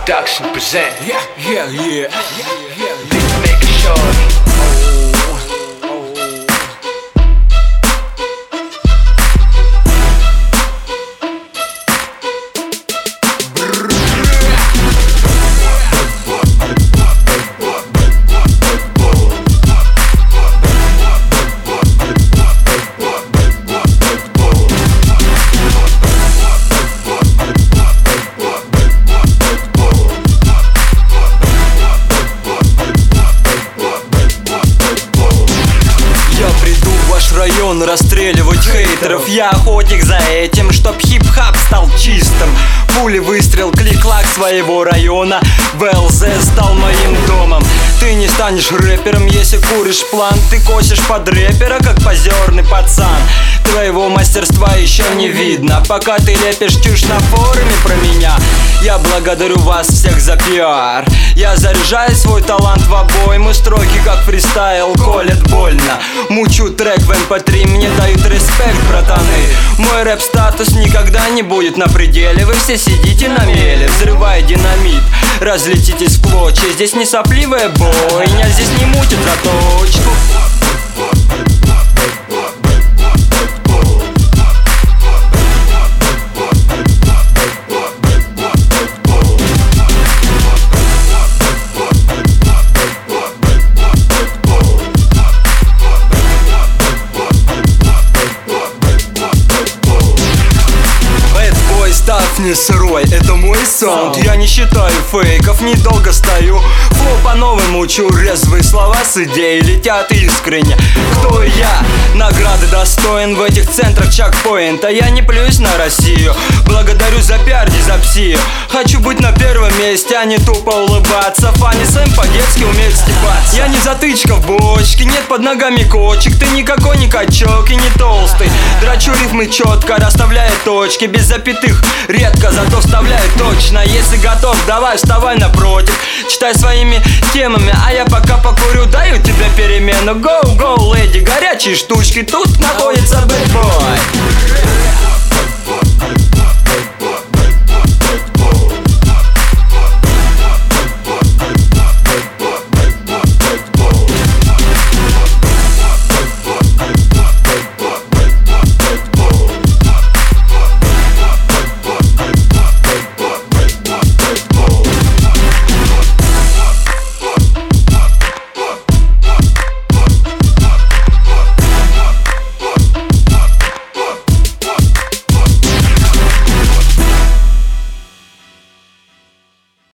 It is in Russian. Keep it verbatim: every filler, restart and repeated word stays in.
Production present. Yeah, yeah, yeah. Beat maker shorty. Район расстреливать хейтеров. Я охотник за этим, чтоб хип-хап стал чистым. Пули, выстрел, клик-клак своего района. ВЛЗ стал моим домом. Ты не станешь рэпером, если куришь план. Ты косишь под рэпера, как позерный пацан. Твоего мастерства еще не видно, пока ты лепишь чушь на форуме про меня. Я благодарю вас всех за пиар. Я заряжаю свой талант в обойму. Строки как фристайл, колет больно. Мучу трек в эм пэ три, мне дают респект, братаны. Мой рэп-статус никогда не будет на пределе. Вы все сидите на меле, взрывая динамит. Разлетитесь в клочья, здесь не сопливая бойня. Здесь не мутит заточку. Ставь мне сырой, это мой саунд. Я не считаю фейков, недолго стою. Флоу по-новому учу, резвые слова с идеей летят искренне. Кто я? Награды достоин в этих центрах чекпоинта. Я не плююсь на Россию, благодарю за пиар, дизапсию. Хочу быть на первом месте, а не тупо улыбаться. Фанни Сэм по-детски умеет стебаться. Я не затычка в бочке, нет под ногами кочек. Ты никакой не качок и не толстый. Драчу рифмы четко, расставляя точки без запятых. Редко, зато вставляю точно. Если готов, давай вставай напротив. Читай своими темами, а я пока покурю. Даю тебе перемену. Go, go, леди, горячие штучки. Тут находится бэтбой.